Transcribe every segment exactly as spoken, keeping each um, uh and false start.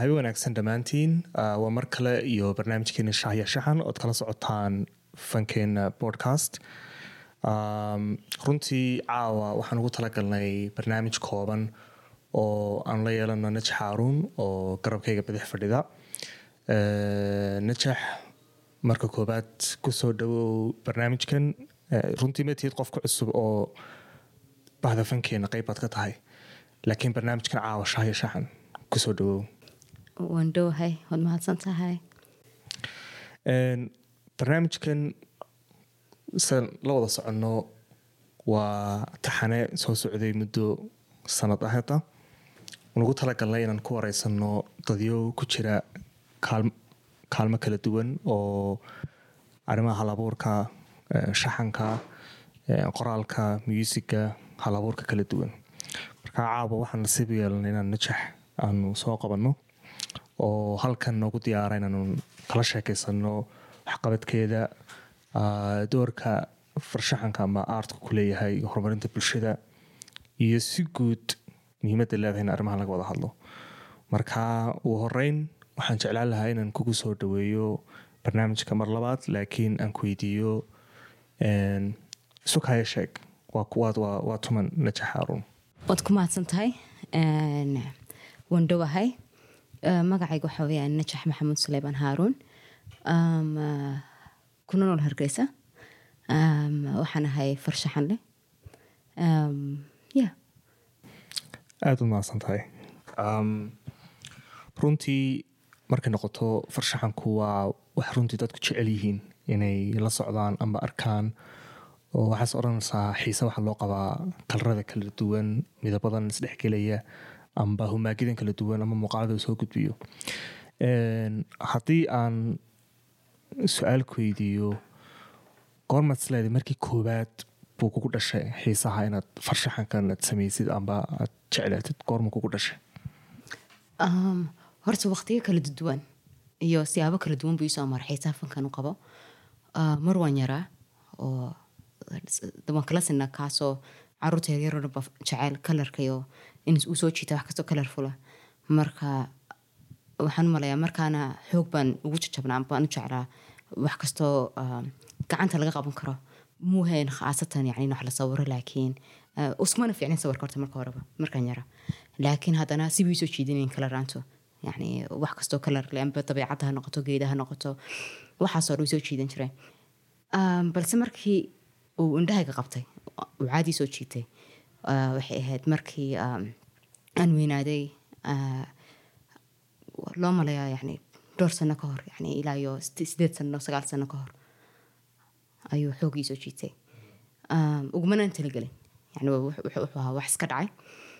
habi wanaagsan dhamaantiin waa mar kale iyo barnaamijkeena Shahya Shahan oo kala socotaan fankeena podcast. um runtii caawa waxaan ugu talagalnay barnaamij kooban oo aan la yeelano Najax Haruun oo garabkayga bidix fadhida. ee Najax marka koobaad ku soo dhawow barnaamijkan. runtii ma tiid qofka cusub oo bahda fankeena qaybaad ka tahay, laakiin barnaamijkan caawa Shahya Shahan ku soo dhawow. wando hay wad mahadsan tahay. een barnaamijkan san la wada socono waa taxane soo socday muddo sanad ah hada. ugu talagalnay inaan ku wareysano dadyo ku jira kaalmo kaalmo kala duwan oo arrimaha halabuurka, shaxanka, qoraalka, musiga, halabuurka kala duwan. marka caawa waxaan nasiib yeelanay inaan Najax aanu soo qabanno oo halkan noogu diyaaray inaanu kala sheekaysano waxqabadkeeda, doorka farshaxanka ama artka ku leeyahay horumarinta bulshada iyo si guud muhiimadda leedahay in arrimaha laga wada hadlo. marka ugu horeyn waxaan jeclaan lahaa inaan kugu soo dhaweeyo barnaamijka mar labaad, laakiin aan ku weydiiyo een sukaya sheeg waa kuwaad waa waa tuman Najax Haruun. wad ku mahadsan tahay. een wando hay magacaygu waxa weeyaan Najax Maxamuud Suleymaan Haruun. um kuna nool Hargeysa. um waxaan ahay farshaxan leh. um yeah aad u mahadsan tahay. um runtii markay noqoto farshaxanku waa wax runtii dadku jecel yihiin inay la socdaan ama arkaan, oo waxaas oranaysaa xiise waxa loo qabaa kalarada kala duwan, midabadan isdhexgelaya amba humaagidan kala duwan ama muuqaalada soo gudbiyo. een haddii aan su'aal ku weydiiyo goorma isleedahay markii koowaad buu kugu dhashay xiisaha inaad farshaxankan aad samaysid amba aad jeclaatid, goorma kugu dhashay? um horta waqtiyo kala duwan iyo siyaabo kala duwan buu soo maray xiisaha fankan u qabo. uh, mar waan yaraa oo daban kala sinna kaasoo caruurta yaryar oo dhan jecel kalarka iyo in uu soo jiito wax kastoo colorful ah. marka waxaan malayaa markaana xoog baan ugu jajabnaa baan u jeclaa wax kastoo gacanta laga qaban karo, muuheen khaasatan yani wax la sawiro, laakiin usmana fiicnin sawirka horta marka horeba markaan yaraa, laakiin haddana si bii soo jiidinayn kalaraanto yani wax kastoo kalar leh amba dabeecadda ha noqoto, geedaha noqoto, waxaasoo dhan soo jiidan jiray. um balse markii uu indhahayga qabtay uu caadi soo jiitay waxay ahayd markii aan weynaaday. loo malayaa yani dhowr sano ka hor, yani ilaa iyo sideed sano sagaal sano ka hor ayuu xoogii soo jiitay. ugumana talagelin yani wuxuu ahaa wax iska dhacay.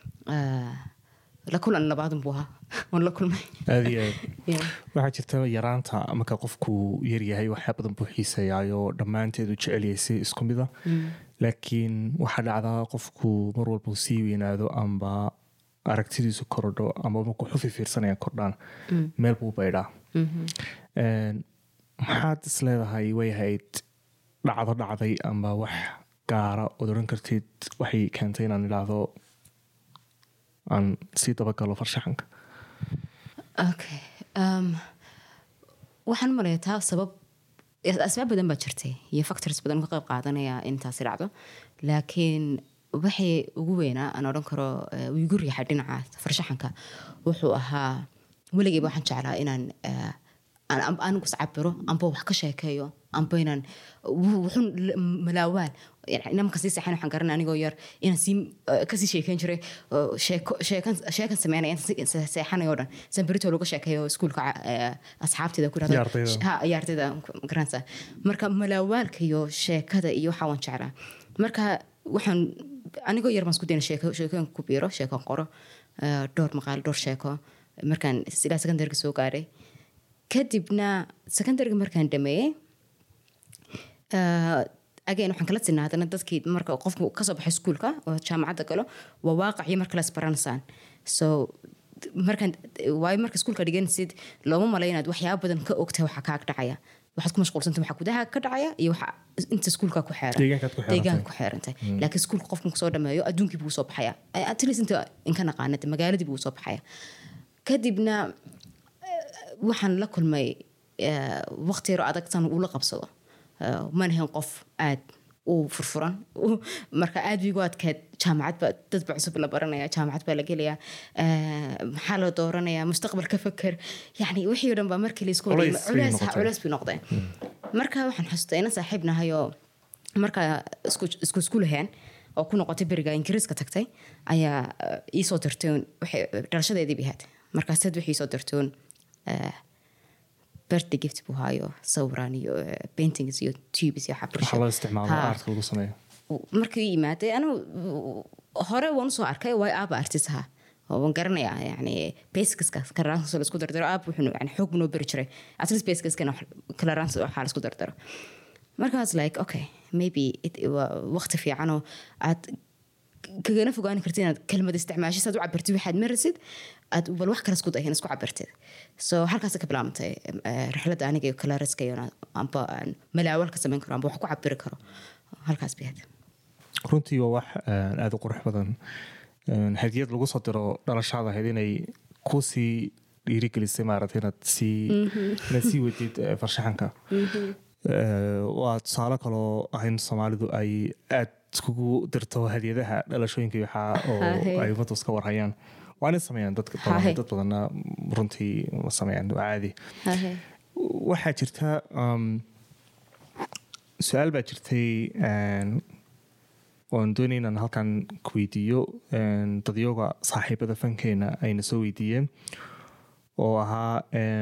la kulan labaadun buu ahaa waan la kulmay. aad iyo aad waxaa jirta yaraanta marka qofku yar yahay waxyaabo badan buu xiiseeyaayo dhammaanteed uu jecel yahay si isku mid ah, laakiin waxaa dhacdaa qofku mar walba sii weynaado amba aragtidiisu korodho ama markuu xufi fiirsanaya kordhaan meel buu baydhaa. een maxaad isleedahay way ahayd dhacdo dhacday amba wax gaara ood oran kartid waxay keentay inaan idhaahdo aan sii dabagalo farshaxanka? okay um waxaan malayaa taa sabab asbaab badan baa jirtay iyo factors badan ka qayb qaadanaya intaasi dhacdo, laakiin waxay ugu weynaa aan oran karo ugu riixay dhinaca farshaxanka wuxuu ahaa waligeyba waxaan jeclaa inaan aan anigu iscabiro amba wax ka sheekeeyo amba inaan wuxuu malaawaan yani inaan kasii saxan waxaan garanaa anigoo yar inaan sii kasii sheekeyn jiray sheeko sheekan sheekan sameynaya seexanayo dhan sanbarito lagu sheekeeyo iskuulka asxaabtida ku raado ha yaartida garansa. marka malaawaalka iyo sheekada iyo waxa waan jeclaa. marka waxaan anigoo yar baan isku dayna sheeko sheekan ku biiro sheekan qoro dhowr maqaal dhowr sheeko markaan ilaa secondary soo gaaray. kadibna secondary markaan dhameeyay again waxaan kala sinaa hadana dadkii marka qofku ka soo baxay iskuulka oo jaamacadda galo waa waaqicii marka la isbaranaysan. so markaan waay marka iskuulka dhiganaysid looma malayn inaad waxyaabo badan ka ogtahay waxa ka dhacaya, waxaad ku mashquulsantahay waxa gudaha ka dhacaya iyo waxa inta iskuulka ku xeeran deegaanka ku xeerantay. laakiin iskuulka qofku soo dhameeyo adduunkii buu soo baxaya, at least inta in ka naqaanada magaaladii buu soo baxaya. kadibna waxaan la kulmay waqti yar adag tan uu la qabsado manhan qof aad u furfuran marka aad bigu adkeed jaamacad ba dad ba cusub la baranaya jaamacad ba la gelaya maxaa la dooranaya mustaqbal ka fakar yani wixii dhan ba markii la isku culays culays bi noqday marka waxaan xasuustay inaan saaxiibnahayo marka isku isku isku lahayn oo ku noqotay bariga ingiriiska tagtay ayaa ii soo dirtay waxay dhalashadeedii bihaad marka sad wixii soo dirtay birthday gift buu hayo sawiraan iyo paintings iyo tubes iyo xabrisho waxa la isticmaalaa art lagu sameeyo markii imaatay anu hore waan soo arkay way aaba artisaha oo garanaya yani basics ka karaanso la isku dardaro aab wuxuu yani xoog noo bari jiray at least basics kana karaanso waxa la isku dardaro markaas like okay maybe it waqti fiican oo aad كجنا فوقاني كرتين كلمة استعمال شيء صدق عبرتي واحد مرسد بل واحد كلاس كده هنا سكو عبرتي so هالكاسة كبلامتي رحلة أنا جاي كلارس كيونا أم با ملاول كسمين كرام بوحكو عبر كرو هالكاس بيهد runtii waa wax aad u qurux badan hadiyad lagu soo diro dhalashada hadinay ku sii dhiirigelisay maaragtay inaad sii inaad sii wadid farshaxanka waa tusaale kaloo ahayn Soomaalidu ay aad iskugu dirto hadiyadaha dhalashooyinka waxa oo ay ummaddu iska warhayaan waana sameeyaan dadka badan dad badan runtii sameeyaan caadi waxa jirta su'aal baa jirtay oo doonayna in halkan ku weydiiyo dadyoga saaxiibada fankeena ayna soo weydiiyeen oo ahaa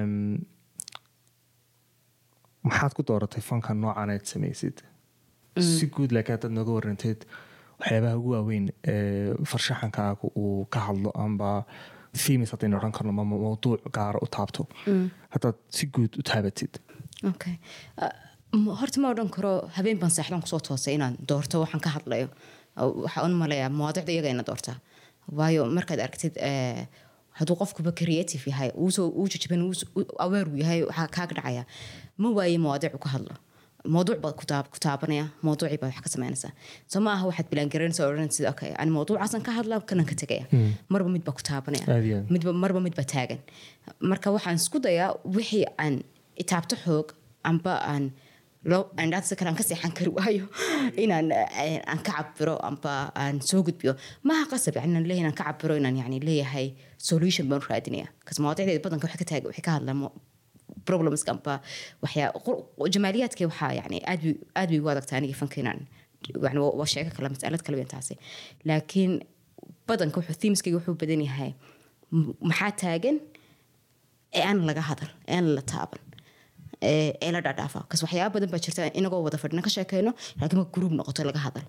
maxaad ku dooratay fanka noocan aad samaysid si guud laakiin aad nooga waranteed waxyaabaha ugu waaweyn ee farshaxankaaga uu ka hadlo amba themes haddaynu odhan karno ama mawduuc gaara u taabto haddaad si guud u taabatid okay horta ma odhan karo habeen baan seexdan kusoo toosay inaan doorto waxaan ka hadlayo waxaa un maleeyaa mawaadicda iyaga ina doortaa waayo markaad aragtid hadduu qofkuba creative yahay uu jajaban aweer uu yahay waxaa kaaga dhacaya ma waaye mawaadic uu ka hadlo موضوع كتاب كتابنا موضوعي بقى حكى سمعنسا سما هو واحد بلانجرين سؤالين سيد أوكي أنا موضوع أصلا كهذا كنا كتجيا مرة مد بكتابنا مد مرة مد بتاجن مركا واحد سكودا يا وحي عن إتابته حق عن بقى عن لو عن ذات سكر عن كسي حنكروا أيو إن عن عن كعب برو عن بقى عن سوق بيو ما قصب يعني ليه عن كعب برو إن يعني ليه هاي solution بنروح الدنيا كس مواضيع اللي بدنا كل حكي تاج وحكي هذا problems كمبا وحياة جماليات كي وحا يعني أدبي أدبي وادك تاني فنكينان يعني وشيء كلام مسألة كلام تاسي لكن بدن كوحو themes كي وحو بدني هاي محتاجن أنا لقى هذا أنا لا تابن أنا لا دافع كس وحياة بدن بشرت إنه جوا ودفرنا كشكينه لكن ما جروب نقطة لقى هذا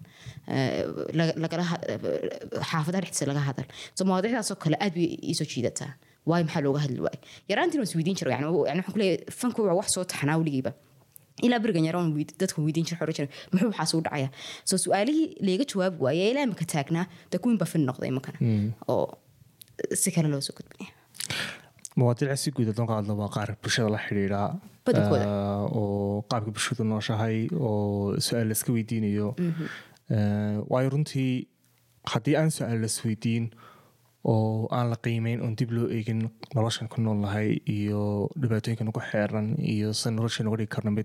لقى حافظ رح تصير لقى هذا ثم مواضيع أسوق كلا أدبي يسوي ده واي محلوجه هالواي يرانتي المسويدين شرو يعني يعني حكوا فنكو واحد صوت حناولي جيبه إلى برجع يرون ويد دتكم ويدين شرو شرو محو حاسود عيا سو سؤالي ليجي جواب واي لا مكتاجنا تكون بفن نقطة مكان أو سكر لو سكت بني مواضيع سيكو إذا تنقل الله قارب برشة الله حريرة أو قارب برشة الناشة هاي أو سؤال السويدين يو وايرونتي حدي أن سؤال السويدين oo aan la qiimeyn oo dib loo eegin noloshan ku nool lahay iyo dhibaatooyinka nagu xeeran iyo san noloshan uga dhigi karno mid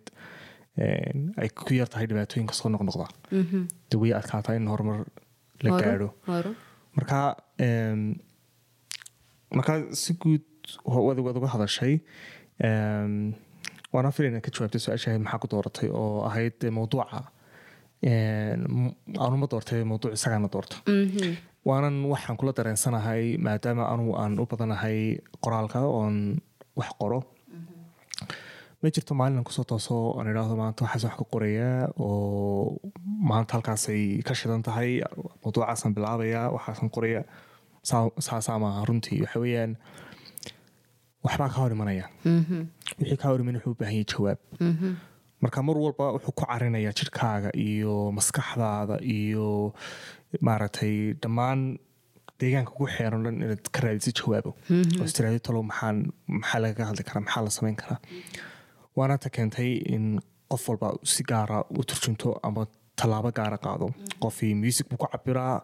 ay ku yar tahay dhibaatooyinka soo noqnoqda dawey adkaataa in horumar la gaadho marka marka si guud waad uga hadashay waana filayna ka jawaabtay su-aashahay maxaa ku dooratay oo ahayd mawduuca aanuma doortay mawduuc isagaana doorto waanan waxaan kula dareensanahay maadaama anu aan u badanahay qoraalka oon wax qoro ma jirto maalin kusoo tooso aan idhaahdo maanta waxaas wax ka qorayaa oo maanta halkaasay ka shidan tahay mawduucaasaan bilaabayaa waxaasan qorayaa saasaa maaha runtii waxa weeyaan waxbaa ka hor imanaya wixii ka hor iman wuxuu u baahan yahay jawaab marka mar walba wuxuu ku carinayaa jirkaaga iyo maskaxdaada iyo maaragtay dhammaan deegaanka ugu xeeran dhan inaad ka raadiso jawaabo oo istiraado talo maxaan maxaa laga hadli karaa maxaa la samayn karaa waana ta keentay in qof walba si gaara u turjunto ama tallaabo gaara qaado qofii music buu ku cabiraa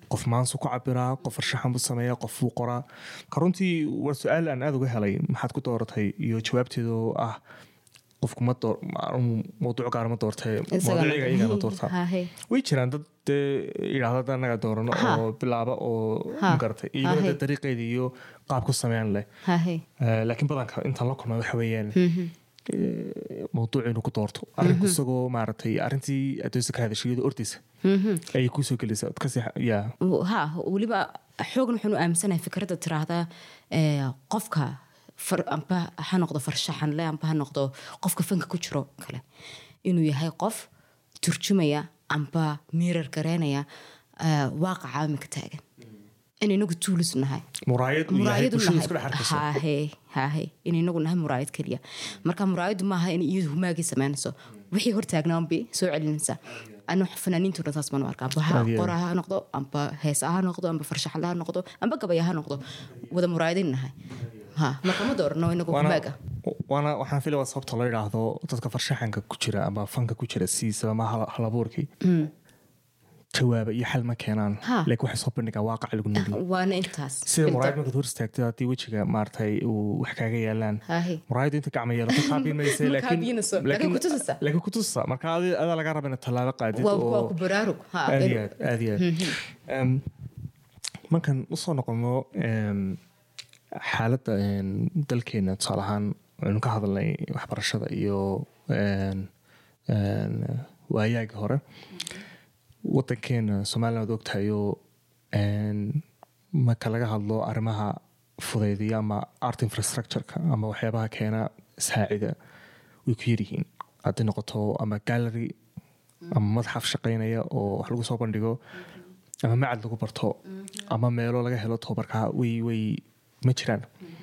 qof maansu ku cabiraa qof farshaxan buu sameeyaa qof buu qoraa ka runtii war su-aal aan aada uga helay maxaad ku dooratay iyo jawaabteedu ah qofku ma door mawduuc gaar ma doortay mawduuciga iyaga ma doortaa way jiraan dad yidhaahda anaga doorano oo bilaaba oo magaratay iyagoo dariiqeeda iyo qaab ku sameyn leh laakiin badanka intaan la kulmay waxa weeyaan mawduuc inuu ku doorto arrinku isagoo maaragtay arrintii adoonsa ka hadashiyada ordiisa ayay kuu soo gelaysaa kasi ya ha weliba xoogna waxaanu aaminsanahay fikradda tiraahdaa qofka amba ha noqdo farshaxan le amba ha noqdo qofka fanka ku jiro kale inuu yahay qof turjumaya amba mirar gareynaya waaqaca imika taagan in inagu tuulis nahay muraayad hahe hahe in inagu nahay muraayad keliya marka muraayadu maaha in iyadu humaagii samaynayso wixii hortaagnaan bay soo celinaysaa anu fanaaniintuna taas baan u arkaa amba qoraa ha noqdo amba heesa ha noqdo amba farshaxan ha noqdo amba gabaya ha noqdo wada muraayadin nahay marka ma doorno inagu humaaga waana waxaan filaya sababta loo yidhaahdo dadka farshaxanka ku jira ama fanka ku jira siisaba ma halabuurkii jawaaba iyo xal ma keenaan laakiin waxay soo bandhigaan waaqac lagu noolyahay waana intaas sida muraayad markaad hor istaagtay haddii wejiga maaragtay uu wax kaaga yaalaan muraayadu inta gacma yeelato kaabiin maysa laakiin ku tusa marka adaa laga raba inaad tallaabo qaadid waa ku baraarug aad iyo aad aad iyo aad markan usoo noqono xaaladda dalkeena tusaale ahaan aynu ka hadalnay waxbarashada iyo waayaagii hore wadankeena Soomaaliya waad ogtahayo marka laga hadlo arrimaha fudaydiya ama art infrastructure-ka ama waxyaabaha keena saacida way ku yaryihiin haddii noqoto ama gallery ama madxaf shaqaynaya oo wax lagu soo bandhigo ama macad lagu barto ama meelo laga helo tababarka way way ma jiraan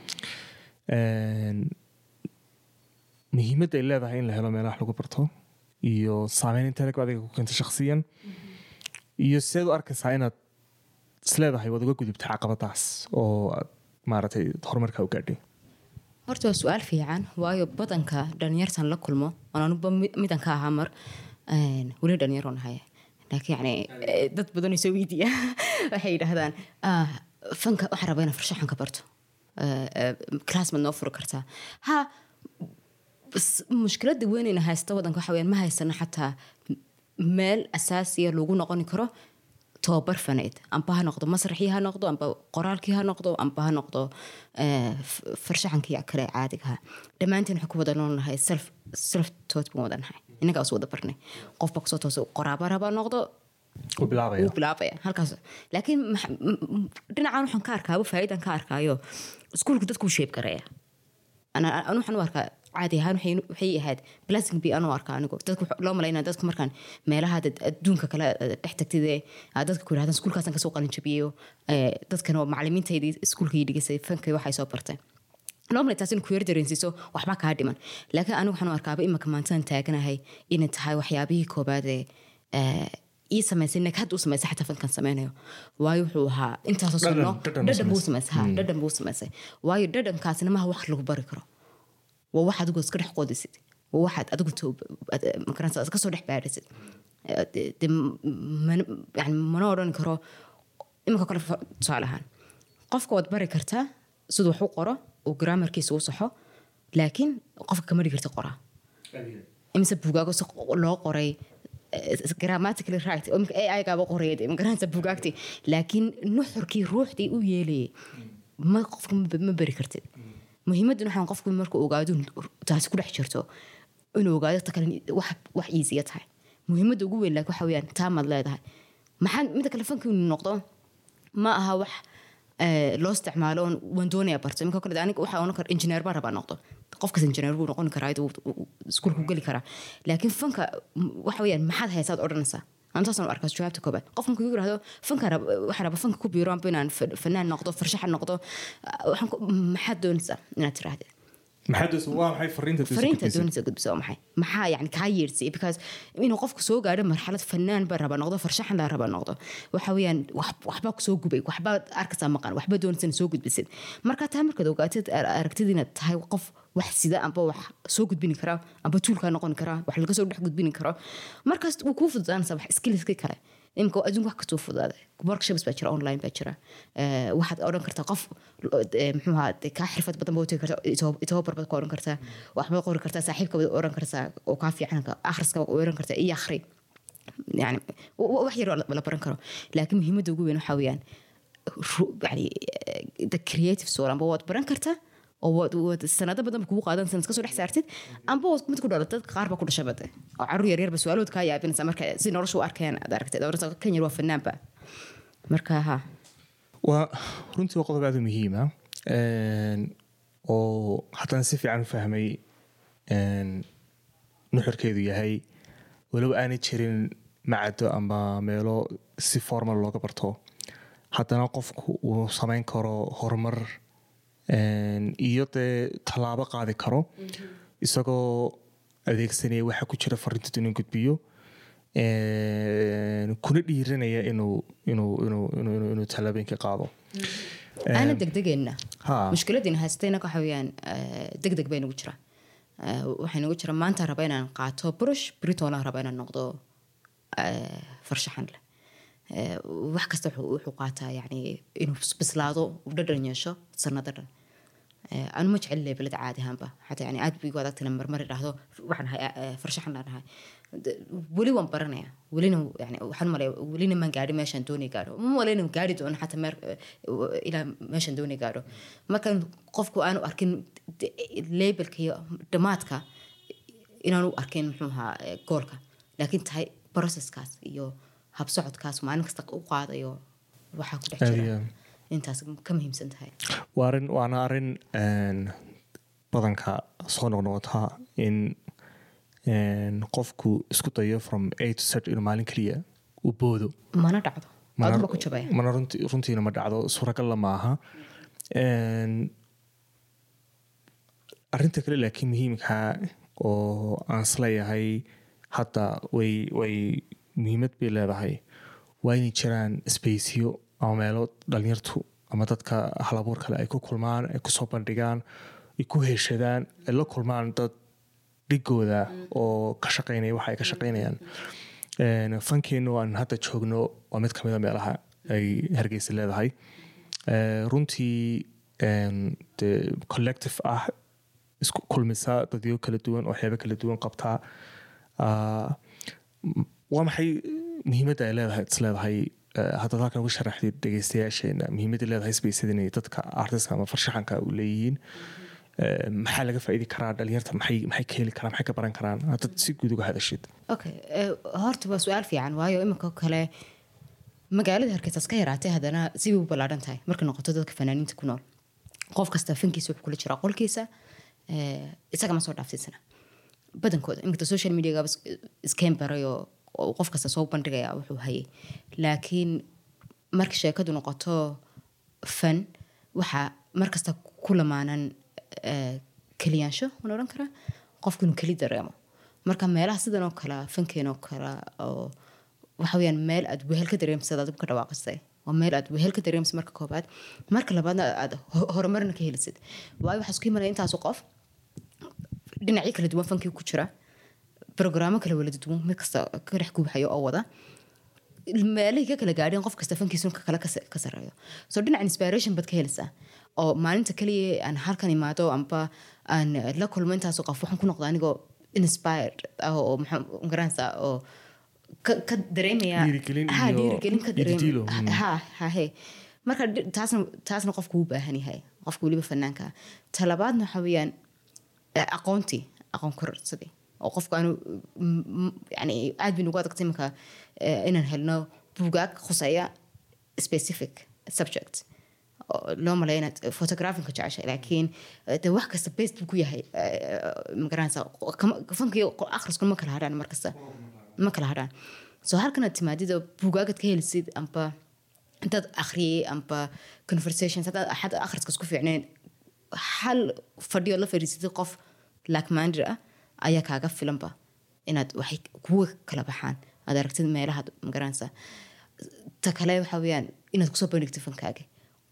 muhiimadda ay leedahay in la helo meelaha lagu barto iyo saameyn inta laga adiga ku keento shakhsiyan iyo sidaad u arkaysaa inaad isleedahay waad uga gudubta caqabadaas oo aad maaragtay horumarka u gaadhay horta waa su-aal fiican waayo badanka dhalinyartan la kulmo anuba midan ka ahaa mar weli dhalinyaro nahay laakiin yani dad badan soo weydiiya waxay yidhaahdaan fanka waxaan rabaa inaan farshaxan ka barto class ma noo furi kartaa ha mushkiladda weynayna haysta wadanka waxa weyaan ma haysana xataa meel asaasiya lagu noqoni karo tababar faneed amba ha noqdo masraxii ha noqdo amba qoraalkii ha noqdo amba ha noqdo farshaxankii kale caadigaha dhammaantiin waxaan ku wada noolnahay self self taught baan wada nahay innagaa is wada barnay qofba kusoo toosa qoraaba rabaa noqdo wuu bilaabaya halkaas laakiin dhinacaan waxaan ka arkaaba faa'iidaan ka arkaayo iskuulku dadku shape gareeya ana anu waxaan u arkaa caadi ahaan waxay ahayd blasting bi anoo arkaa anigu dadku loo malaynaa dadku markaan meelaha adduunka kale dhex tagtidee dadka ku yidhahdaan iskuulkaasaan kasoo qalin jabiyeyo dadkan oo macalimiintaydii iskuulka ii dhigasay fankay waxay soo bartay loo malay taas in ku yar dareensiiso waxba kaa dhiman laakiin anigu waxaan u arkaaba imaka maantaan taaganahay inay tahay waxyaabihii koobaad ee ii samaysay nag hadda u samaysay xataa fankan sameynayo waayo wuxuu ahaa intaasoo sano dhadhan buu samaysay ha dhadhan buu samaysay waayo dhadhankaasina maaha wax lagu bari karo waa wax adigu iska dhex qoodisid waa waxaad adigu makaransa iska soo dhex baadhisid yani mana odhan karo iminka kale tusaale ahaan qofka waad bari kartaa siduu wax u qoro oo grammarkiisa u saxo laakiin qofka kama dhigi karta qoraa imise buugaago si loo qoray grammatically right oo imika A I gaaba qorayay makaransa buugaagtii laakiin nuxurkii ruuxdii u yeelayay ma qofka ma bari kartid muhiimaddu waxaan qofku markuu ogaado taasi ku dhex jirto inuu ogaado ta kale wax wax easy tahay muhiimadda ugu weyn laakiin waxa weeyaan taamad leedahay maxaan mid kale fanku noqdo ma aha wax loo isticmaalo waan doonaya barto imika kale aniga waxa aan kar engineer baa rabaa noqdo qofka engineer buu noqon karaa iskuulku gali karaa laakiin fanka waxa weeyaan maxaad haysaad odhanaysaa antaasaan arkaa jawaabta koobaad qof markuu yiraahdo fanka waxa raba fanka ku biiro aan inaan fanaan noqdo farshaxan noqdo waxaan maxaad doonaysaa inaad tiraahdo maxaad doonaysaa waa maxay fariinta fariinta doonaysaa gudbiso maxay maxaa yani kaa yeersay because inuu qofku soo gaadho marxalad fanaan baa raba noqdo farshaxan baa raba noqdo waxa weeyaan waxba ku soo gubay waxba arkaysaa maqan waxba doonaysaa soo gudbisid marka taa markaad ogaatid aragtid inaad tahay qof wax sida amba wax soo gudbin kara amba toolka noqon kara wax laga soo dhex gudbin karo markaas uu ku fududaanaysa wax skillska kale imka adduunka wax ka soo fududaaday workshops baa jira online baa jira ee waxaad oran kartaa qof muxuu ahaa ka xirfad badan boo kartaa itoo barbad ka oran kartaa wax ma qoran kartaa saaxiibka oran kartaa oo ka fiican akhriska oran kartaa iyo akhri يعني wax yar la baran karo laakiin muhiimadda ugu weyn waxa weeyaan يعني the creative soul amba waad baran kartaa oo waad sanado badan ku qaadan sanad ka soo dhex saartid amba waad mid ku dhalatay qaar ba ku dhashay bada oo carruur yar yar ba su'aalood ka yaabinaysa marka si noloshu u arkeen aad aragtay dawladda Kenya waa fanaanba marka ha waa runtii qodob aad u muhiim ah een oo haddana si fiican u fahmay een nuxurkeedu yahay walow aanay jirin macado ama meelo si formal looga barto haddana qofku uu samayn karo horumar iyo dee tallaabo qaadi karo isagoo adeegsanaya waxa ku jira fariinta inuu gudbiyo kuna dhiiranaya inuu inuu inuu inuu inuu tallaabooyinka qaado ana degdegayna mushkiladina haystayna waxa weeyaan degdeg bay nagu jira waxay nagu jira maanta raba inaan qaato brush britona raba inaan noqdo farshaxan leh wax kasta wuxuu qaataa yani inuu bislaado u dhadhan yeesho sanadan aan ma jecel leeyahay balad caadi ahaanba xataa yani aad bigo adagtana marmar idhaahdo waxaan hay farshaxan laanahay weli waan baranaya welina yani waxaan malay welina man gaari meeshan doonay gaaro ma walina gaari doon xataa meer ila meeshan doonay gaaro marka qofku aanu arkin labelka iyo dhamaadka inaanu arkin muxuu ahaa goolka laakiin tahay processkaas iyo hab socodkaas maalin kasta u qaadayo waxa ku dhex jira intaas ka muhiimsan tahay waarin waana arin een badanka soo noqnoqota in een qofku isku dayo from A to Z in maalin kaliya u boodo mana dhacdo aad ku jabay mana runtii runtiina ma dhacdo suuragal ma aha een arinta kale laakiin muhiimka oo aan isleeyahay hadda way way muhiimad bay leedahay waa inay jiraan spaceyo ama meelo dhalinyartu ama dadka halabuur kale ay ku kulmaan ay ku soo bandhigaan ay ku heshadaan ay la kulmaan dad dhigooda oo ka shaqeynaya waxa ay ka shaqeynayaan een fankeenu aan hadda joogno waa mid kamid ah meelaha ay Hargeysa leedahay ee runtii een the collective ah isku kulmisa dadyo kala duwan oo xeebo kala duwan qabtaa ah waa maxay muhiimadda ay leedahay isleedahay hadda halkan ugu sharaxday dhageystayaasheena muhiimadda leedahay space-yada dadka artiska ama farshaxanka u leeyihiin maxaa laga faa'iidi karaa dhalinyarta maxay maxay ka heli karaan maxay ka baran karaan hadda si guud uga hadashid okay horta waa su'aal fiican waayo imika kale magaalada Hargeysa iska yaraatay hadana si uu balaaran tahay marka noqoto dadka fanaaniinta ku nool qof kasta fankiisa wuxuu kula jiraa qolkiisa ee isaga ma soo dhaafsiisana badankooda imika social media ga iskeen barayo oo qof kasta soo bandhigaya wuxuu hayay laakiin marka sheekadu noqoto fan waxa markasta ku lamaanan kaliyaansho ma oran kara qofku inuu kali dareemo marka meelaha sidan oo kala fankeeno kala oo waxa weeyaan meel aad wehel ka dareemsada dib ka dhawaaqsay waa meel aad wehel ka dareemsay marka koobaad marka labaadna aad horumarna ka helisid waayo waxa isku imanaya intaas qof dhinacyo kala duwan fankii ku jira برنامج كله ولد دوم مكسر كره كوب حيو أوضة المالي كله قاعدين قف كستفن كيسون كلا كسر كسر رأيه صدقنا عن inspiration بتكهلسه أو ما أنت كلي أنا حركني ما تو أم با أن لا كل من تاسو قف وحن كنا قداني جو inspired أو مقرنسا أو كدريمي ها ديركلين كدريم ها ها هي مركا تاسن تاسن قف كوبه هني هاي قف كولي بفنانك طلباتنا حويان أقونتي أقون كرسدي oo qofku aanu yani aad bin ugu adagtay marka inaan helno buugaag khusaya specific subject loo maleeyna photography ka jeceshay laakiin de wax kasta based ku yahay magaranaysa fanki akhrisku ma kala hadaan markasta ma kala hadaan soo halkan timaadida buugaagad ka helisid amba dad akhriyay amba conversations hada ahad akhriska isku fiicneen hal fadhiyo la fariisay qof like mandra ayaa kaaga filanba inaad waxay kuwa kala baxaan aad aragtid meelaha magaranaysa ta kale waxa weeyaan inaad ku soo bandhigto fankaaga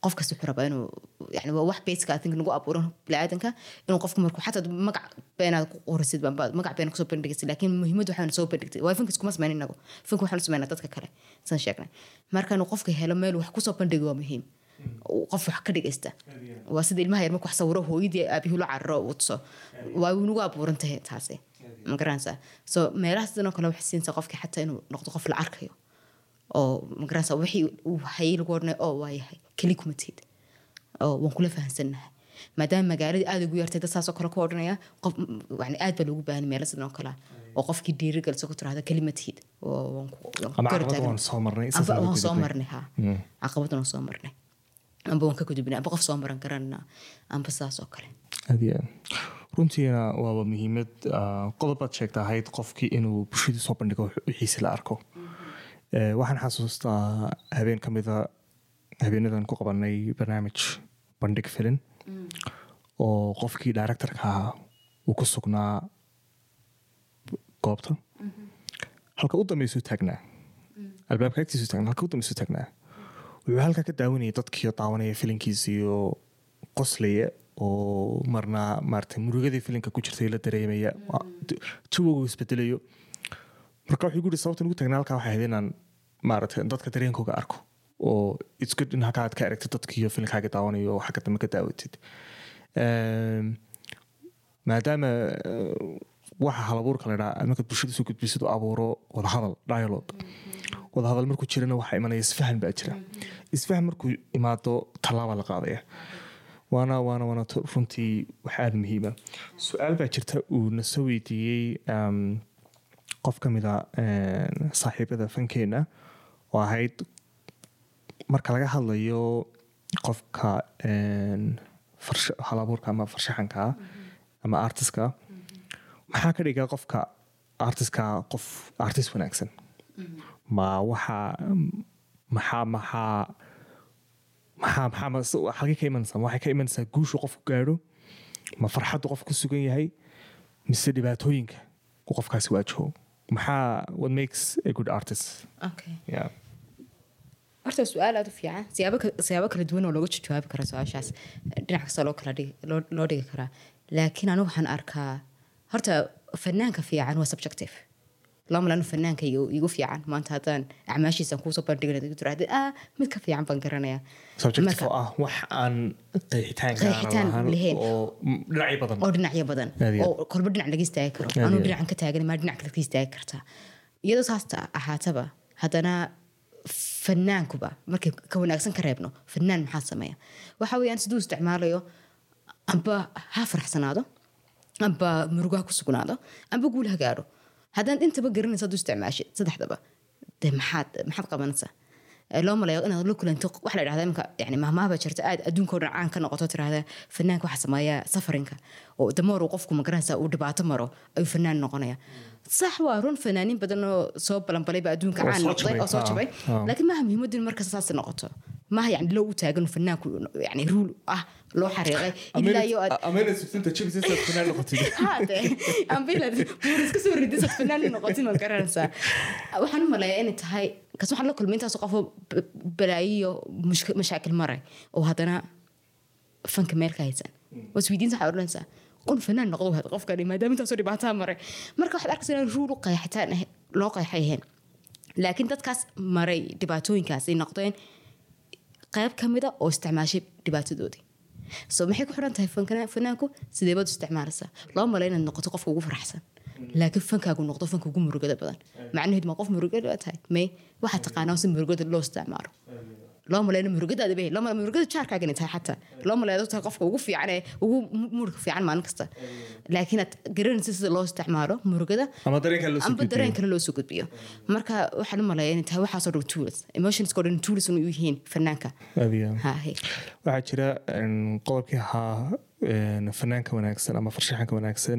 qof kasta wuxuu rabaa inuu yani waa wax basic I think nagu abuuran bini'aadanka inuu qofku markuu xataa magac beenaad ku qorisid baa magac been ku soo bandhigaysid laakiin muhiimadu waxaan soo bandhigtay waa fanka iskuma sameyn inagu fanka waxaan sameynaa dadka kale san sheegnay marka inuu qofka helo meel wax ku soo bandhigo waa muhiim qof wax ka dhigaysta waa sida ilmaha yar markuu wax sawiro hooyadii aabihi la carro uu tuso waa nagu abuuran tahay taasi ma garanaysaa so meelahaas sidoo kale wax siinsa qofka xataa inuu noqdo qof la arkayo oo ma garanaysaa wixii uu hayay lagu ornay oo waa yahay keli kuma tiid oo waan kula fahansanahay maadaama magaalada aad ugu yartay dad saas oo kale ku odhanaya qof yani aad baa loogu baahan meelo sidoo kale oo qofkii dhiirigelisa ku tiraahdo keli ma tiid oo waan ku waan soo marnay waan soo marnay ha caqabadna waan soo marnay amba waan ka gudubnay amba qof soo maran karana amba saas oo kale adiga runtiina waa muhiimad qodobaad sheegtay ahayd qofkii inuu bulshada soo bandhigo wixiisa la arko waxaan xasuustaa habeen ka mida habeenadan ku qabanay barnaamij bandhig filin oo qofkii directorka ahaa uu ku sugnaa goobta halka u dambeysuu taagnaa albaabka agtiisuu taagnaa halka u dambeysuu taagnaa wuxuu halkaa ka daawanayay dadkii daawanaya filinkiisii oo qoslaya oo marna maaragtay murugadii filinka ku jirtay la dareemaya jawowgu isbedelayo marka wuxuu guri sababtan ugu taagnaa halkaa waxay ahayd inaan maaragtay dadka dareenkooga arko oo it's good in halkaa aad ka aragtid dadkiiyo filinkaaga daawanayo oo xagga dambe ka daawatid maadaama waxa halabuurka la idhaa markaad bulshada soo gudbisid u abuuro wadahadal dialogue wadahadal markuu jirana waxaa imanaya isfahan baa jira isfahan markuu imaado tallaaba la qaadaya waana waana waana runtii wax aada muhiima su-aal baa jirta uu na soo weydiiyey qof ka mida saaxiibada fankeena oo ahayd marka laga hadlayo qofka halabuurka ama farshaxanka ama artiska maxaa ka dhigaa qofka artiska qof artist wanaagsan ma waxa maxaa maxaa maxaa maxaa halkay ka imanaysaa waxay ka imanaysaa guushu qofku gaadho ma farxaddu qofku ku sugan yahay mise dhibaatooyinka uu qofkaasi waajaho maxaa what makes a good artist okay yeah horta su-aal aad u fiican siyaabo siyaabo kala duwan oo looga jawaabi karo su-aashaas dhinac kasta loo kala dhigi loo dhigi karaa laakiin anigu waxaan arkaa horta fanaanka fiican waa subjective lama lanu fanaanka igu fiican maanta haddaan acmaashiisan kuusoo bandhigana igu tiraahda ah mid ka fiican baan garanaya subjective oo ah wax aan qeexitaan lahayn oo dhinacyo badan oo dhinacyo badan oo kolba dhinac laga istaagi karo anuu dhinacan ka taagan maa dhinac kale ka istaagi kartaa iyadoo saas ahaataba haddana fanaankuba markay ka wanaagsan ka reebno fanaan maxaa sameeya waxa weeyaan siduu isticmaalayo amba ha faraxsanaado amba murugaha ku sugnaado amba guul ha gaadho haddaan intaba garanaysa hadduu isticmaashid saddexdaba dee maxaad maxaad qabanaysaa loo malayo inaad la kulanto waxa la idhahdaa iminka yani mahmaaba jirta aad adduunka oo dhan caan ka noqoto tiraahda fanaanka waxa sameeya safarinka oo damoor uu qofku magaranaysa uu dhibaato maro ayuu fanaan noqonaya sax waa run fanaaniin badan oo soo balanbalayba adduunka caan noqday oo soo jabay laakiin maaha muhiimaddu in markasta saas noqoto maaha yani loo u taagan fanaanku yani ruul ah loo xariiqay ilaa iyo amena sugtanta jibsisa fanaan noqotid hade ambila buuris ka soo ridisad fanaan noqotid ma garanaysaa waxaan u malayaa inay tahay kas waxaan la kulmay intaas qof balaayiyo mashaakil maray oo haddana fanka meel ka haysan waswiidiinta waxaa odhanaysaa qon fanaan noqdo hada qofkani maadaama intaasoo dhibaataa maray marka waxaad arkaysaa in ruul u qeexitaan loo qeexay ahayn laakiin dadkaas maray dhibaatooyinkaas ay noqdeen qayb ka mida oo isticmaashay dhibaatadoodii so maxay ku xiran tahay fanaanku sidee baad u isticmaalaysaa loo malay inaad noqoto qofka ugu faraxsan laakiin fankaagu noqdo fanka ugu murugada badan macnaheedu ma qof murugada tahay may waxaad taqaanaa si murugada loo isticmaalo loo malayna murugadaada bay loo malay murugada jaarkaaga inay tahay xataa loo malay tahay qofka ugu fiican ee ugu muruga fiican maalin kasta laakiin aad garanaysa sida loo isticmaalo murugada ama dareenka loo soo amba dareenka loo soo gudbiyo marka waxaan u malayaa inay tahay waxaasoo dhan tools emotions oo dhan tools u yihiin fanaanka waxaa jira qodobkii ahaa fanaanka wanaagsan ama farshaxanka wanaagsan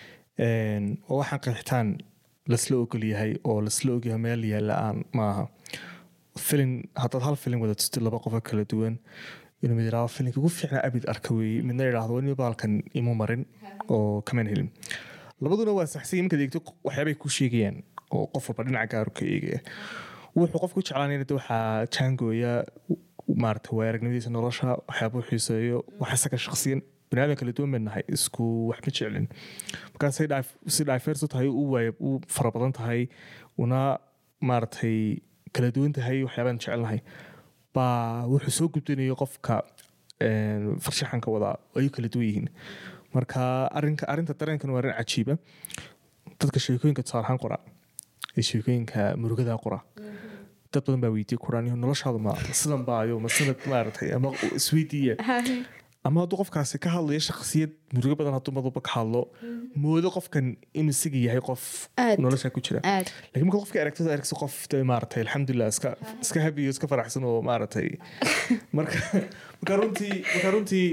oo waxaan qeexitaan lasla ogol yahay oo lasla ogyahay meel yaala-aan maaha filin haddaad hal filin wada tustid laba qofo kala duwan inuu mid yidhaahdo filinka ugu fiicnaa abid arka weeye midna yidhaahdo wani baalkan imu marin oo kamaan helin labaduna waa saxsiya markaad eegto waxyaabay ku sheegayaan oo qof walba dhinaca gaaru ka eegaya wuxuu qofku jeclaanayna waxaa jaangooya maarata waa aragnimadiisa nolosha waxyaaba u xiiseeyo wax isaga shakhsiyan baniaadan kala duwan baynahay isku wax ma jeclin markaa si diverse tahay u waaya u fara badan tahay una maaratay kala duwan tahay waxyaabaan jecelnahay baa wuxuu soo gudbinayo qofka farshaxanka wadaa ay kala duwan yihiin marka arinka arinta dareenkan waa arin cajiiba dadka sheekooyinka tusaalahaan qora ee sheekooyinka murugada qora dad badan baa weydiiyey kuraan noloshaadu ma sidan baayo ma sanad maaratay ama isweydiiya ama hadduu qofkaasi ka hadlayo shakhsiyad murugo badan hadduu maduba ka hadlo moodo qofkan inuu isaga yahay qof nolosha ku jira laakiin marka qofka aragtida aragsi qof maaratay alxamdulilah iska iska habiyo iska faraxsan oo maaratay marka marka runtii marka runtii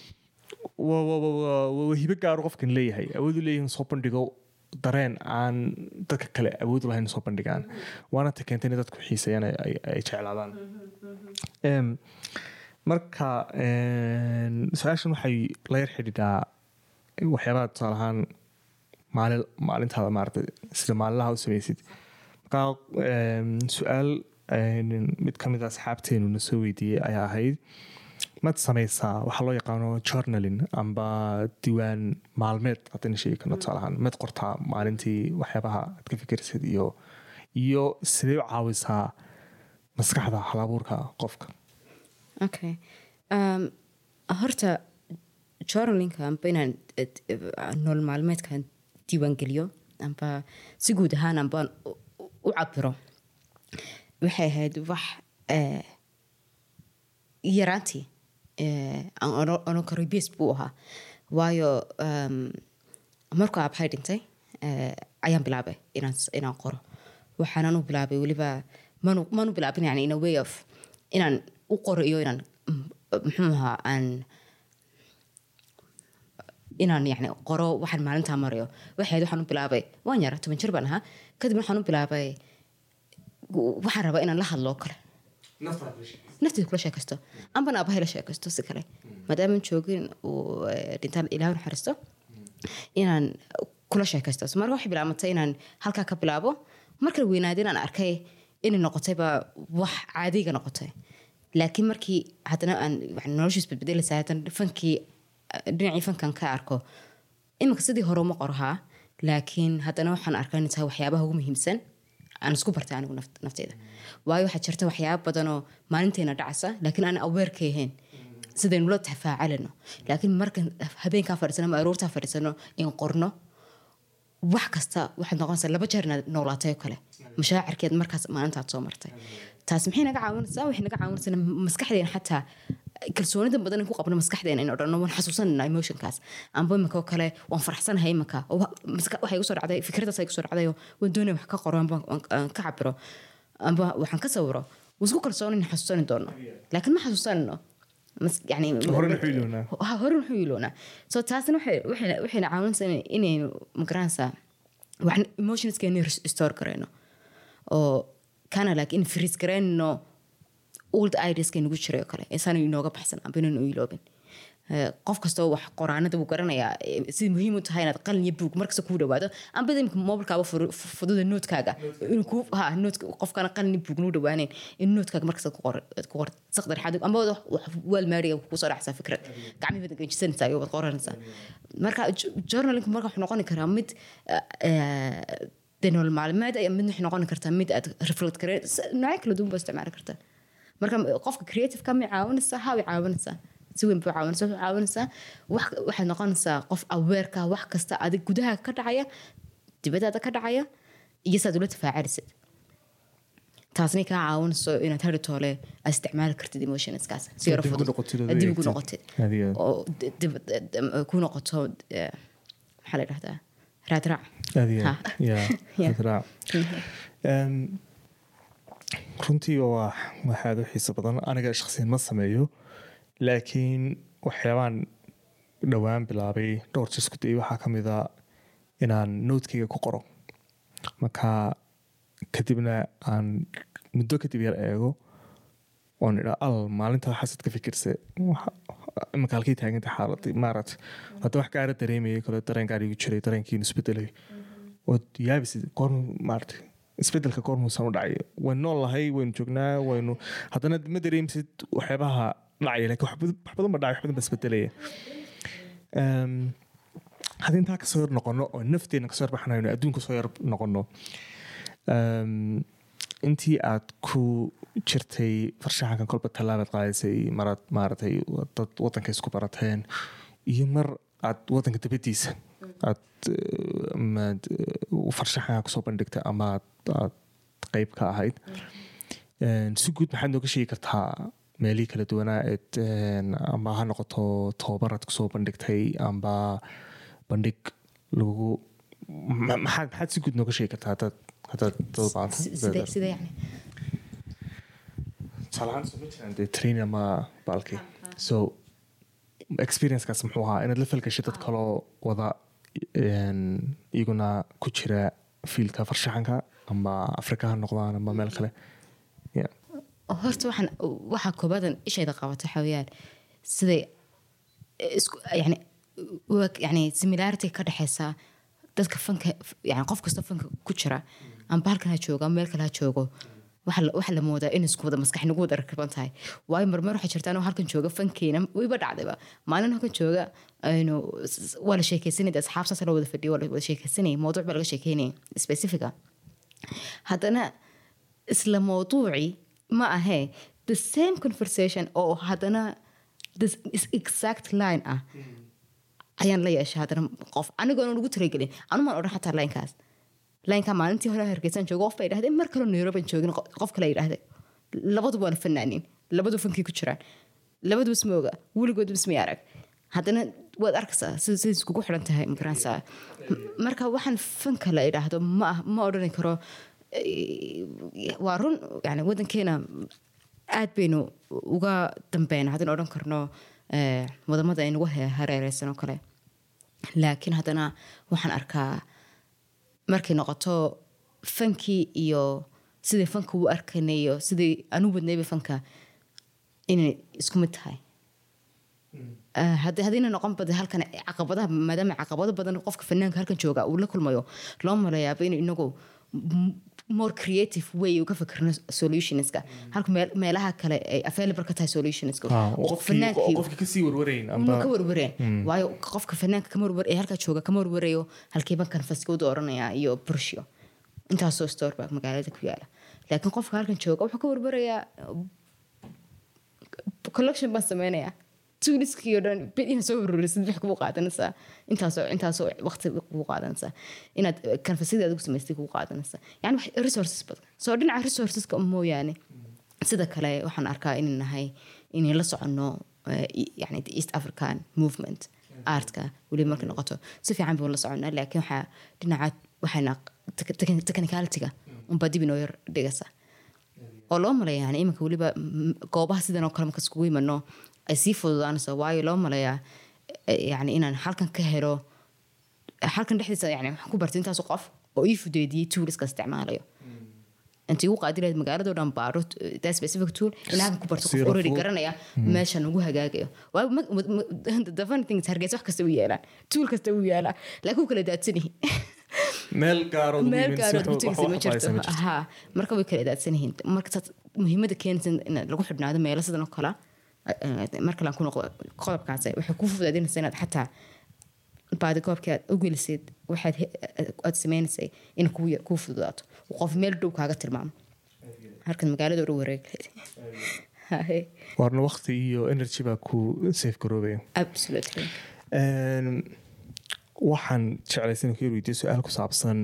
waa hibo gaaro qofkan leeyahay awood u leeyahay soo bandhigo dareen aan dadka kale awood u lahayn soo bandhigaan waana ta keentay in dadku xiiseeyaan ay jeclaadaan marka su-aashan waxay la yar xidhiidhaa waxyaabaha tusaale ahaan maali maalintaada maarata sida maalinlaha u samaysid markaa su-aal mid ka mid a asxaabteenu na soo weydiiyey ayaa ahayd mad samaysaa waxaa loo yaqaano journaling amba diiwaan maalmeed haddayna sheegi karno tusaale ahaan mad qortaa maalintii waxyaabaha aad ka fikirsid iyo iyo sidee u caawisaa maskaxda halabuurka qofka okay um, horta journalinka amba inaan nool maalmeedkan diiwaan geliyo amba si guud ahaan ambaan u cabiro waxay ahayd wax yaraantii ano karibees buu ahaa waayo markuu aabhay dhintay ayaan bilaabay inaan qoro waxaanan u bilaabay weliba manu bilaabin yani in a way of inaan u qoro iyo inaan muxuu ahaa aan inaan yani qoro waxaan maalintaa marayo waxayd waxaan u bilaabay waan yara toban jir baan ahaa kadib waxaan u bilaabay waxaan rabaa inaan la hadloo kale nafteeda kula sheekaysto ambana aabahay la sheekaysto si kale maadaaman joogin uu dhintaan ilaahay naxariisto inaan kula sheekaysto marka waxay bilaabantay inaan halkaa ka bilaabo markala weynaada inaan arkay inay noqotayba wax caadiga noqotay laakiin markii haddana aan noloshiis badbedelaysaa haddana fankii dhinacii fankan ka arko iminka sidii hore uma qorahaa laakiin haddana waxaan arkaa inay tahay waxyaabaha ugu muhiimsan aan isku bartay anigu nafteyda waayo waxaa jirta waxyaaba badanoo maalinteena dhacasa laakiin aan aweerka ahayn sidaynu la tafaacalino laakiin markan habeenkaa fadhiisano ama aroortaa fadhiisano in qorno wax kasta waxaad noqonaysaa laba jeer inaad noolaatay oo kale mashaacirkeed markaas maalintaad soo martay taas maxay naga caawinaysaa waxay naga caawinaysaa maskaxdeena xataa kalsoonida badan in ku qabno maskaxdeena in odhanno waan xasuusanayna emotionkaas amba imika oo kale waan faraxsanahay imika waxay igu soo dhacday fikradaas ay igu soo dhacday oo waan doonaya wax ka qoro amba ka cabiro amba waxaan ka sawiro wasku kalsoon in xasuusani doono laakiin ma xasuusanayno يعني هورن حيلونا هورن حيلونا so taasna waxay waxay waxay caawinaysaa inay migransa waxaan emotions ka inay restore karayno oo kana like in freeze karayno old ideas ka nagu jiray kale isaan inooga baxsan amba inuu iloobin qof kasta wax qoraanada uu garanayaa si muhiim u tahay inaad qalin iyo buug markasta ku dhawaado amba dadka mobilkaaga fududa note-kaaga inuu ku ha note qofkana qalin buug nu dhawaaneen in note-kaaga markasta ku qor ku qor saqdar xad amba wax wal maariga ku soo dhaxsa fikrad gacmi badan gajisanaysaa iyo wad qoranaysaa marka journaling marka wax noqon karaa mid denol maalmeed ay mid noqon kartaa mid aad reflect kareen nooc kala duwan baa isticmaali kartaa marka qofka creative ka mi caawinaysaa ha caawinaysaa si weyn buu caawinaysaa caawinaysaa wax waxay noqonaysaa qof aware ka wax kasta adig gudaha ka dhacaya dibadda ka dhacaya iyo saad ula tafaacalaysid taasni ka caawinayso inaad hada toole isticmaali kartid emotions kaas si yar fudud dib ugu noqotid oo ku noqoto maxaa la dhahdaa raad raac هذه يا ترى runtii waa waxaad u xiiso badan aniga shakhsiyan ma sameeyo laakiin waxyaabaan dhowaan bilaabay dhowr jeer isku dayay waxaa ka mid a inaan noodkayga ku qoro marka kadibna aan muddo kadib yar eego oon idhaa al maalinta waxaasaad ka fikirse imanka halkay taaganta xaaladii maarat hadda wax gaara dareemayay kale dareen gaar igu jiray dareenkiinu isbedelay ood yaabisid goor maarata isbedelka goormuusan u dhacay waynu nool lahay waynu joognaa waynu haddana ma dareemsid waxyaabaha dhacaya laakiin wax badan ba dhacay wax badan ba isbedelaya haddii intaa kasoo yar noqono oo nafteena kasoo yar baxnayno adduunka soo yar noqono intii aad ku jirtay farshaxankan kolba tallaabaad qaadaysay maraad maaragtay dad waddanka isku barateen iyo mar aad waddanka dabadiisa aad maad farshaxanka kusoo bandhigtay ama aad qayb ka ahayd si guud maxaad nooga sheegi kartaa meelihii kala duwanaa eed ama ha noqoto tababar aad kusoo bandhigtay amba bandhig lagu maxaad maxaad si guud nooga sheegi kartaa haddaad haddaad dalbaanta sida sida yani salahan soo jiraan dee train ama baalkii so experience-kaas muxuu ahaa inaad la falgashay dad kaloo wada iyaguna ku jira fiilka farshaxanka ama afrika ha noqdaan ama meel kale horta waxaan waxaa koobadan ishayda qabato waxaa weeyaan siday isku yani yani similarity ka dhexeysa dadka fanka yani qof kasta fanka ku jira amba halkan ha joogo ama meel kale ha joogo waxa la moodaa in isku wada maskax nagu wada rakiban tahay waayo marmar waxay jirtaa inuu halkan jooga fankeena wayba dhacdayba maalin halkan jooga aynu waa la sheekaysanaya asxaabtaas la wada fadhiyo waa la wada sheekaysanaya mawduuc baa laga sheekeynaya specifica haddana isla mawduucii ma ahee the same conversation oo haddana this exact line ah ayaan la yeeshay haddana qof anigoona lagu tiragelin anumaan odhan xataa linekaas lineka maalintii hore hargeysan joogo qof baa yidhahdeen mar kaloo nairobi joogin qof kale yidhahdeen labadu waana fanaaniin labadu fankii ku jiraan labadu isma oga weligood isma arag haddana waad arkaysaa sida iskugu xiran tahay magaranaysaa marka waxaan fanka la yidhaahdo ma ma odhani karo waa run yani waddankeena aad baynu uga dambeyn haddaan odhan karno wadamada aynugu hareereysan oo kale laakiin haddana waxaan arkaa markay noqoto fankii iyo sidii fanka u arkaynay iyo sidii aan u wadnayba fanka inay isku mid tahay haddiina noqon bada halkan caqabadaha maadaama caqabado badan qofka fanaanka halkan jooga uu la kulmayo loo malayaaba in inagu more creative way uga fikirno solutionska halka meelaha kale ay available ka tahay solutionska qofka kasii warwarayn amba ka warwareen waayo qofka fanaanka kama warwar ee halka jooga kama warwarayo halkii bankan faska u dooranaya iyo burshiyo intaasoo store baa magaalada ku yaala laakiin qofka halkan jooga wuxuu ka warwarayaa collection baan sameynaya tuuniskii oo dhan bidina soo warwarisid wax kugu qaadanaysaa intaasoo intaasoo waqti kugu qaadanaysaa inaad kanfasidaada ugu samaystay kugu qaadanaysaa yani resources badan soo dhinaca resourceska mooyaane sida kale waxaan arkaa inay nahay inay la soconno yani the East African movement artka weli markay noqoto si fiican baan la soconnaa laakiin waxaa dhinaca waxayna technicality-ga unbaa dib inoo yar dhigaysa oo loo malaya yani iminka weliba goobaha sidan oo kale marka iskugu imanno ay sii fududaanayso waayo loo malayaa yani inaan halkan ka helo halkan dhexdiisa yani waxaan ku bartay intaas qof oo ii fudeediyey tooliska isticmaalayo intii ugu qaadi lahayd magaaladoo dhan baaro that specific tool in halkan ku barto qof already garanaya meeshan ugu hagaagayo the funny thing is hargeysa wax kasta u yeelaan tool kasta u yeelaa laakiin kala daadsanihi meel gaarood meel gaarood ma jirto aha marka way kala daadsan yihiin marka muhiimada keenaysa in lagu xidhnaado meelo sidan oo kale marka laan ku noqdo qodobkaas waxay ku fududaynaysaa inaad xataa baadi koobkii aad u gelisid waxaad aad sameynaysay in kuu fududaato qof meel dhow kaaga tilmaamo halkan magaalada u wareegleed warna waqti iyo energy baa ku safe garoobaya absolutely waxaan jeclaysan ku weydiiyo su-aal ku saabsan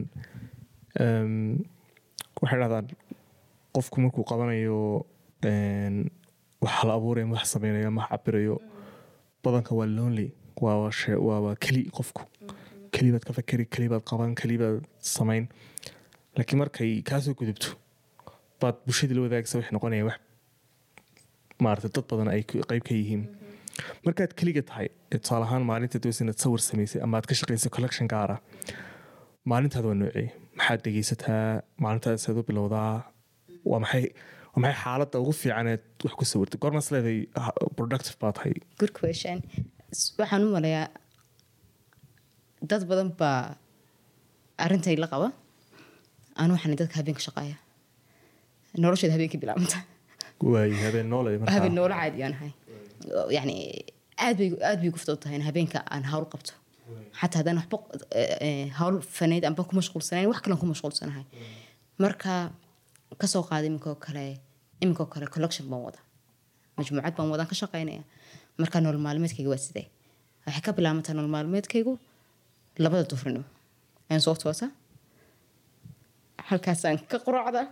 waxay dhahdaan qofku markuu qabanayo waxa la abuuraya ma wax sameynaya ma cabirayo badanka waa lonely waa keli qofku kelibaad ka fakeri kelibaad qaban kelibaad samayn laakiin markay kaasoo gudubto baad bulshadii la wadaagsa waxay noqonaya wax maarata dad badan ay qayb ka yihiin markaad keliga tahay tusaale ahaan maalinta doos inaad sawir samaysay ama aad ka shaqaysay collection gaara maalintaada waa noocee maxaad dhegaysataa maalintaada seed u bilowdaa waa maxay waa maxay xaaladda ugu fiicaneed wax ku sawirtay goormaas leeday productive baa tahay good question waxaan u malayaa dad badan baa arrintay la qaba anu waxaan dadka habeenka shaqeeya noloshada habeenkii bilaabanta waay habeen noole markaa habeen noole caadi aan ahay yani aad bay aad bay ku fudud tahay in habeenka aan hawl qabto xataa haddaan waxba hawl faneed aanba ku mashquulsanayn wax kale ku mashquulsanahay marka kasoo qaaday iminkoo kale iminkoo kale collection baan wada majmuucad baan wadaan ka shaqeynaya marka nolol maalmeedkayga waa sidee waxay ka bilaabataa nolol maalmeedkaygu labada duhurnimo ayaan soo toosa halkaasaan ka quraacda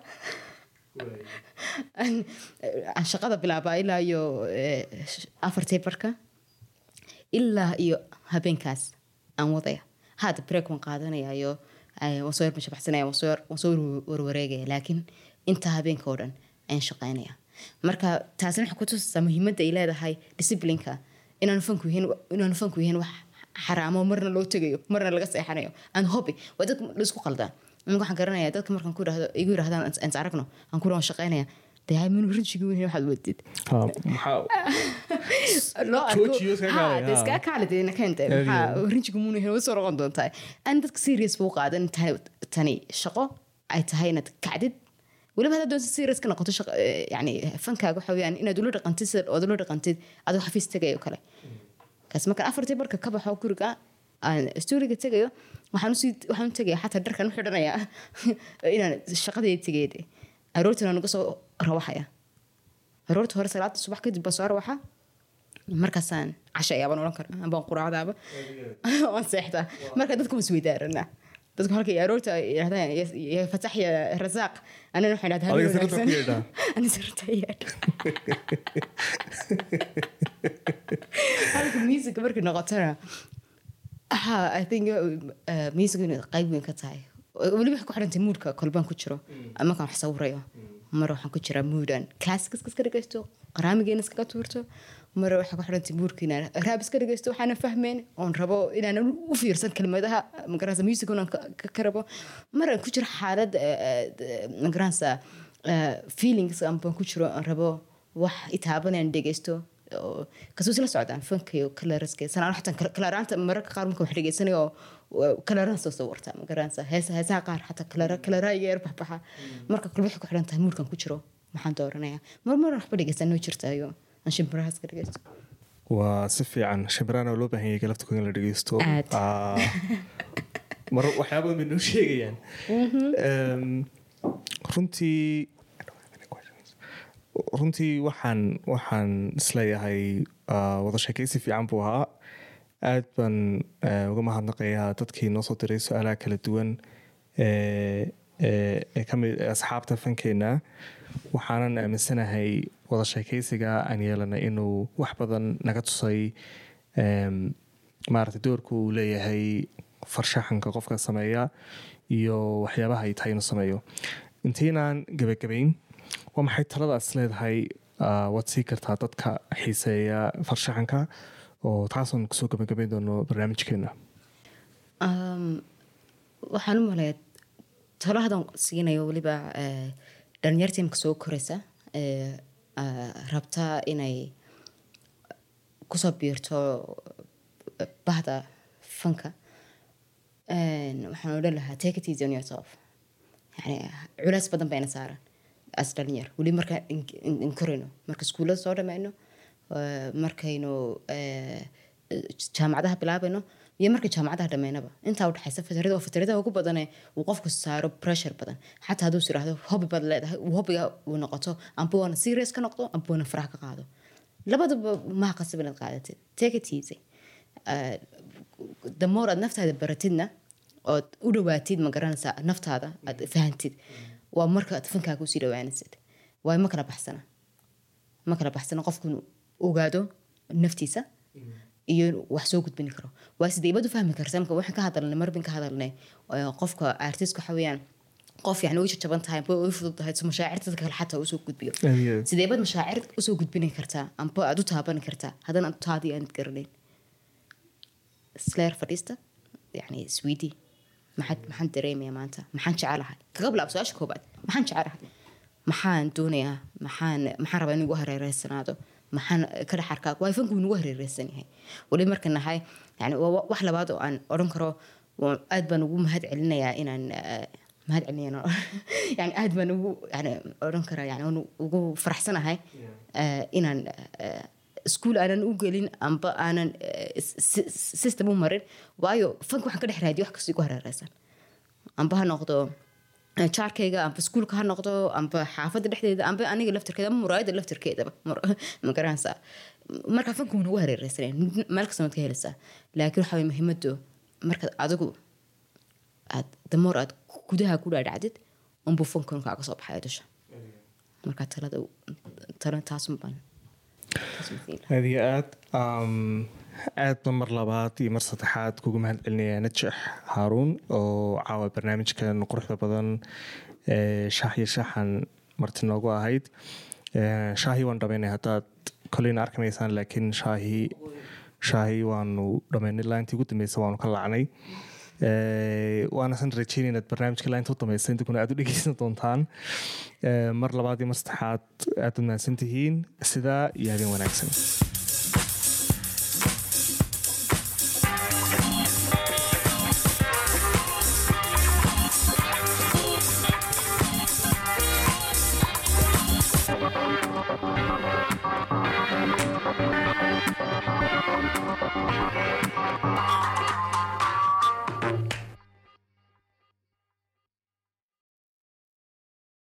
aan shaqada bilaabaa ilaa iyo afartii barka ilaa iyo habeenkaas aan wadaya hadda break waan qaadanaya iyo waan soo yarmashabaxsanaya waan soo warwareegaya laakiin inta habeenka oo dhan ayaan shaqeynaya marka taasina waxay ku tusaysaa muhiimadda ay leedahay disciplineka inaan fanku yihiin inaan fanku yihiin wax xaraamo marna loo tegayo marna laga seexanayo and hobby waa dad la isku qaldaan anigu waxaan garanayaa dadka markaan ku yiraahdo igu yiraahdaan aan aragno aan ku rawan shaqeynaya dahay min rinjiga weyn waxaad wadid ha maxaa loo Joojiyo iska ha kaalay, ha. iska kaalideen keenta maxaa rinjiga muun yahay soo roqon doontaa aan dadka serious buu qaadan tahay tani shaqo ay tahay inaad kacdid waliba hada doonta serious ka noqoto shaqo yani fankaaga waxa weeyaan inaad ula dhaqantid sida aad ula dhaqantid adoo xafiis tagayo kale kaas marka afartii barka ka baxo guriga aan stuuriga tagayo waxaan usii waxaan tagayaa xataa dharkan u xidhanaya inaan shaqadayda tagayde aroortina naga soo rawaxaya aroorta hore salaada subax kadib baa soo rawaxa markaasaan cashayaa baan oran karaa baan quraacdaaba waan seexdaa marka dadku was weydaarana dadku halkay aroorta yiraahdaan ya fatax ya rasaaq anana waxaan idhahdaa adiga sirta ku yeedhaa ana sirta yeedha halka music markii noqotana ha I think uh, music inay qayb weyn ka tahay waliba waxa ku xirantay moodka kolbaan ku jiro ama kan wax sawirayo mar waxaan ku jiraa moodan classic iska dhageysto qaraamigeena iska tuurto mar waxa ku xirantay moodka inaan raab iska dhageysto waxaan fahmeen oon rabo inaan u fiirsan kelmadaha magarasa music inaan ka karabo mar ku jiro xaalad magarasa feelings aan ku jiro aan rabo wax itaabanaan dhageysto kasoo sila socdaan fankiyo colorska sanaan xataa coloranta mararka qaar marka wax dhageysanayo coloranta soo sawirta ma garanaysa heesa heesaha qaar xataa color color yar baxbaxa marka kullu wax ku xiran tahay moodkan ku jiro maxaan dooranayaa mar mar wax dhageysan noo jirtaayo aan shimbiraha iska dhageysto waa si fiican shimbirana loo baahan yahay galabta in la dhageysto Aad. Ah, mar waxyaabo badan noo sheegayaan Em, runtii runtii waxaan waxaan isleeyahay ah, wada sheekaysi fiican buu ahaa aad baan eh, uga mahadnaqayaa dadkii noo soo diray su-aalaha kala duwan ee ee- ee ka mid ee asxaabta fankeena waxaanan aaminsanahay wada sheekaysiga aan yeelanay inuu wax badan naga tusay em, maaragtay doorka uu leeyahay farshaxanka qofka sameeya iyo waxyaabaha ay tahay inuu sameeyo intaynaan gebagabayn waa maxay taladaas leedahay ah, waad sii kartaa dadka xiiseeya farshaxanka oo taasoon kusoo gebagabayn doono barnaamijkeena Um, waxaan u maleeyaa talo hadan siinayo waliba eh, dhalinyarta imika soo koraysa eh, ah, rabta inay kusoo biirto eh, bahda fanka En, waxaan odhan lahaa take it easy on yourself yani culays badan bayna saaran as dhalinyar weli markaan in- in- in korayno marka iskuullada soo dhamayno eh, markaynu eh, jaamacadaha bilaabayno iyo marka jaamacadaha dhameynaba intaa udhexaysa fatarada oo fataradaha ugu badane uu qofku saaro pressure badan xataa hadduu is yiraahdo hobby baad leedahay uu hobbiga uu noqoto amba waana serious ka noqdo amba waana farax ka qaado labadaba maha qasab inaad qaadatid take it easy Eh, the more aad naftaada baratidna ood u dhawaatid ma garanaysaa naftaada aad fahantid waa marka aad fankaaga usii dhawaanaysid waayo ma kala baxsana ma kala baxsana qofku inuu ogaado naftiisa iyo inuu wax soo gudbin karo waa sidee baad u fahmi kartaa marka waxaan ka hadalnay marbin ka hadalnay eh, qofka artistka waxa weeyaan qof yani way jaban tahay amba way fudud tahay so mashaacirta dadka kale xataa usoo gudbiyo sidee baad mashaacir usoo gudbin kartaa amba aad u taaban kartaa haddana aad taadii aanad garanayn slayer fadhiista yani swedi maxaad maxaan dareemayaa maanta maxaan jecelahay kaga bilaab su-aasha koobaad maxaan jecelahay maxaan doonayaa maxaan maxaan rabaa in igu hareereysanaado maxaan ka dhex arkaa waa fanku inugu hareereysan yahay waliba marka nahay yani waa wa- wax labaad oo aan odhan karo waa- aad baan ugu mahad celinayaa inaan eh, mahad celiyana yani aad baan ugu yani oran karaa yani aan ugu faraxsanahay inaan iskuul aanan u gelin amba aanan system u marin waayo fanka waxaan ka dhex raadiyay wax kasta igu hareeraysan amba ha noqdo jaarkayga amba iskuulka ha noqdo amba xaafadda dhexdeeda amba aniga laftirkeeda ama muraayada laftirkeedaba ma garanaysaa marka fanka wuu nagu hareeraysanay meel kasta waad ka helaysaa laakiin waxaa muhiimadu markaad adigu aad damoor aad gudaha ku dhaadhacdid unbuu fankan kaaga soo baxaya dusha marka talada talan taas unbaan aad iyo aad aadba mar labaad iyo mar saddexaad kugu mahad celinayaa najax haaruun oo caawa barnaamijkan quruxda badan shaah iyo shaxan marti noogu ahayd shaahi waan dhamaynay haddaad koleyna arkimaysaan laakiin shaahi shaahi waanu dhamaynay laantii ugu dambeysa waanu ka lacnay waanasan rajeyn inaad barnaamijka laanta u dameysa intakuna aad u dhegeysan doontaan mar labaad iyo mar saddexaad aad u mahadsan tihiin sidaa iyo habeen wanaagsan